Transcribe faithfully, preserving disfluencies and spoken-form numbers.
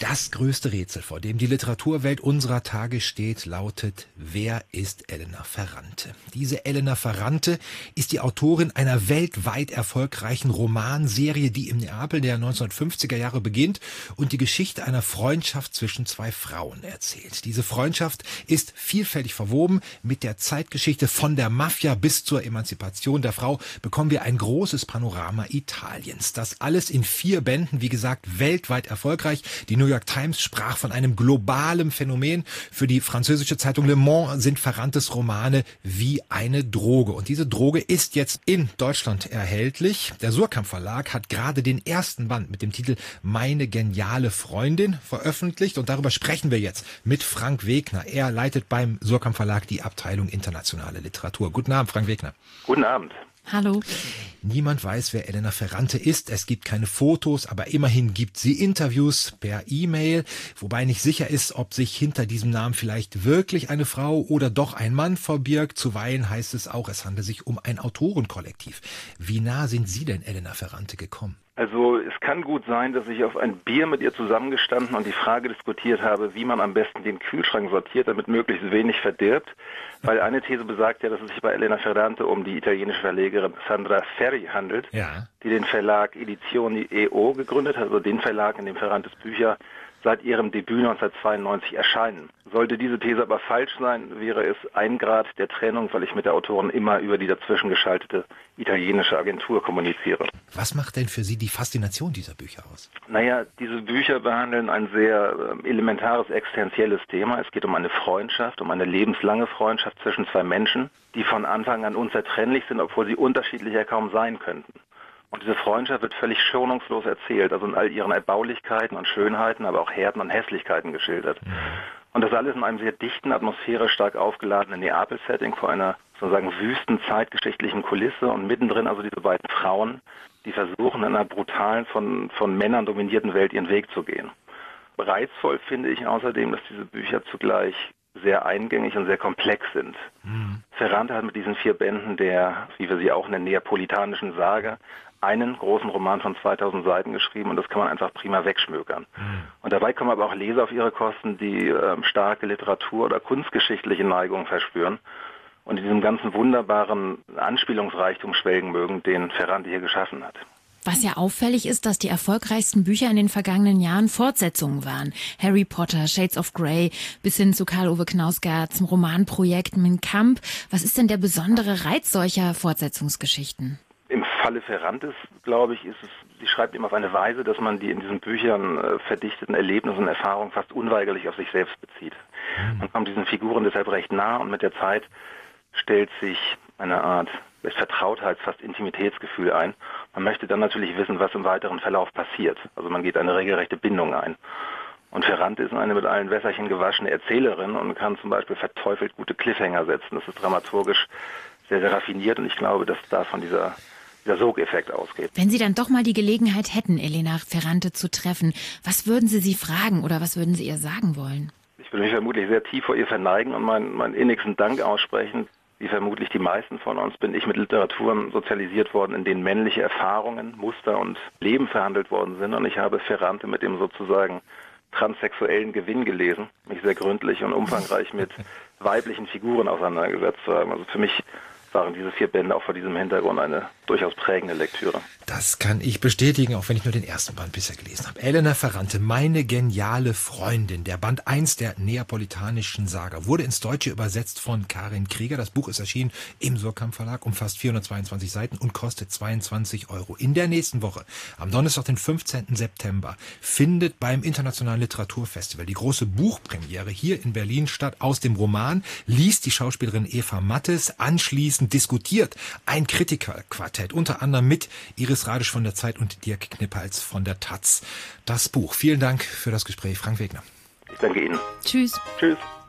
Das größte Rätsel, vor dem die Literaturwelt unserer Tage steht, lautet: Wer ist Elena Ferrante? Diese Elena Ferrante ist die Autorin einer weltweit erfolgreichen Romanserie, die im Neapel der neunzehnhundertfünfziger Jahre beginnt und die Geschichte einer Freundschaft zwischen zwei Frauen erzählt. Diese Freundschaft ist vielfältig verwoben mit der Zeitgeschichte. Von der Mafia bis zur Emanzipation der Frau bekommen wir ein großes Panorama Italiens. Das alles in vier Bänden, wie gesagt, weltweit erfolgreich. Die New York Times sprach von einem globalen Phänomen. Für die französische Zeitung Le Monde sind Ferrantes Romane wie eine Droge. Und diese Droge ist jetzt in Deutschland erhältlich. Der Suhrkamp Verlag hat gerade den ersten Band mit dem Titel Meine geniale Freundin veröffentlicht. Und darüber sprechen wir jetzt mit Frank Wegner. Er leitet beim Suhrkamp Verlag die Abteilung Internationale Literatur. Guten Abend, Frank Wegner. Guten Abend. Hallo. Niemand weiß, wer Elena Ferrante ist. Es gibt keine Fotos, aber immerhin gibt sie Interviews per E-Mail, wobei nicht sicher ist, ob sich hinter diesem Namen vielleicht wirklich eine Frau oder doch ein Mann verbirgt. Zuweilen heißt es auch, es handelt sich um ein Autorenkollektiv. Wie nah sind Sie denn Elena Ferrante gekommen? Also es kann gut sein, dass ich auf ein Bier mit ihr zusammengestanden und die Frage diskutiert habe, wie man am besten den Kühlschrank sortiert, damit möglichst wenig verdirbt. Weil eine These besagt ja, dass es sich bei Elena Ferrante um die italienische Verlegerin Sandra Ferri handelt, ja. die den Verlag Edizioni E O gegründet hat, also den Verlag, in dem Ferrantes Bücher seit ihrem Debüt neunzehnhundertzweiundneunzig erscheinen. Sollte diese These aber falsch sein, wäre es ein Grad der Trennung, weil ich mit der Autorin immer über die dazwischen geschaltete italienische Agentur kommuniziere. Was macht denn für Sie die Faszination dieser Bücher aus? Naja, diese Bücher behandeln ein sehr äh, elementares, existenzielles Thema. Es geht um eine Freundschaft, um eine lebenslange Freundschaft zwischen zwei Menschen, die von Anfang an unzertrennlich sind, obwohl sie unterschiedlicher kaum sein könnten. Und diese Freundschaft wird völlig schonungslos erzählt, also in all ihren Erbaulichkeiten und Schönheiten, aber auch Härten und Hässlichkeiten geschildert. Mhm. Und das alles in einem sehr dichten, atmosphärisch stark aufgeladenen Neapel-Setting vor einer sozusagen wüsten zeitgeschichtlichen Kulisse und mittendrin also diese beiden Frauen, die versuchen, in einer brutalen, von, von Männern dominierten Welt ihren Weg zu gehen. Reizvoll finde ich außerdem, dass diese Bücher zugleich sehr eingängig und sehr komplex sind. Mhm. Ferrante hat mit diesen vier Bänden der, wie wir sie auch nennen, neapolitanischen Sage, einen großen Roman von zweitausend Seiten geschrieben und das kann man einfach prima wegschmökern. Mhm. Und dabei kommen aber auch Leser auf ihre Kosten, die äh, starke Literatur- oder kunstgeschichtliche Neigungen verspüren und in diesem ganzen wunderbaren Anspielungsreichtum schwelgen mögen, den Ferrante hier geschaffen hat. Was ja auffällig ist, dass die erfolgreichsten Bücher in den vergangenen Jahren Fortsetzungen waren. Harry Potter, Shades of Grey, bis hin zu Karl-Ove Knausgaards Romanprojekt Mein Kampf. Was ist denn der besondere Reiz solcher Fortsetzungsgeschichten? Im Falle Ferrantes, glaube ich, ist es, sie schreibt eben auf eine Weise, dass man die in diesen Büchern äh, verdichteten Erlebnisse und Erfahrungen fast unweigerlich auf sich selbst bezieht. Man kommt diesen Figuren deshalb recht nah und mit der Zeit stellt sich eine Art Vertrautheits-, fast Intimitätsgefühl ein. Man möchte dann natürlich wissen, was im weiteren Verlauf passiert. Also man geht eine regelrechte Bindung ein. Und Ferrante ist eine mit allen Wässerchen gewaschene Erzählerin und kann zum Beispiel verteufelt gute Cliffhanger setzen. Das ist dramaturgisch sehr, sehr raffiniert und ich glaube, dass davon dieser der Sogeffekt ausgeht. Wenn Sie dann doch mal die Gelegenheit hätten, Elena Ferrante zu treffen, was würden Sie sie fragen oder was würden Sie ihr sagen wollen? Ich würde mich vermutlich sehr tief vor ihr verneigen und meinen, meinen innigsten Dank aussprechen. Wie vermutlich die meisten von uns bin ich mit Literaturen sozialisiert worden, in denen männliche Erfahrungen, Muster und Leben verhandelt worden sind. Und ich habe Ferrante mit dem sozusagen transsexuellen Gewinn gelesen, mich sehr gründlich und umfangreich mit weiblichen Figuren auseinandergesetzt zu haben. Also für mich waren diese vier Bände auch vor diesem Hintergrund eine durchaus prägende Lektüre. Das kann ich bestätigen, auch wenn ich nur den ersten Band bisher gelesen habe. Elena Ferrante, Meine geniale Freundin, der Band eins der neapolitanischen Saga, wurde ins Deutsche übersetzt von Karin Krieger. Das Buch ist erschienen im Suhrkamp Verlag, umfasst vierhundertzweiundzwanzig Seiten und kostet zweiundzwanzig Euro. In der nächsten Woche, am Donnerstag, den fünfzehnten September, findet beim Internationalen Literaturfestival die große Buchpremiere hier in Berlin statt. Aus dem Roman liest die Schauspielerin Eva Mattes, anschließend diskutiert ein Kritikerquartett, unter anderem mit Iris Radisch von der Zeit und Dirk Knippals von der Taz. Das Buch. Vielen Dank für das Gespräch, Frank Wegner. Ich danke Ihnen. Tschüss. Tschüss.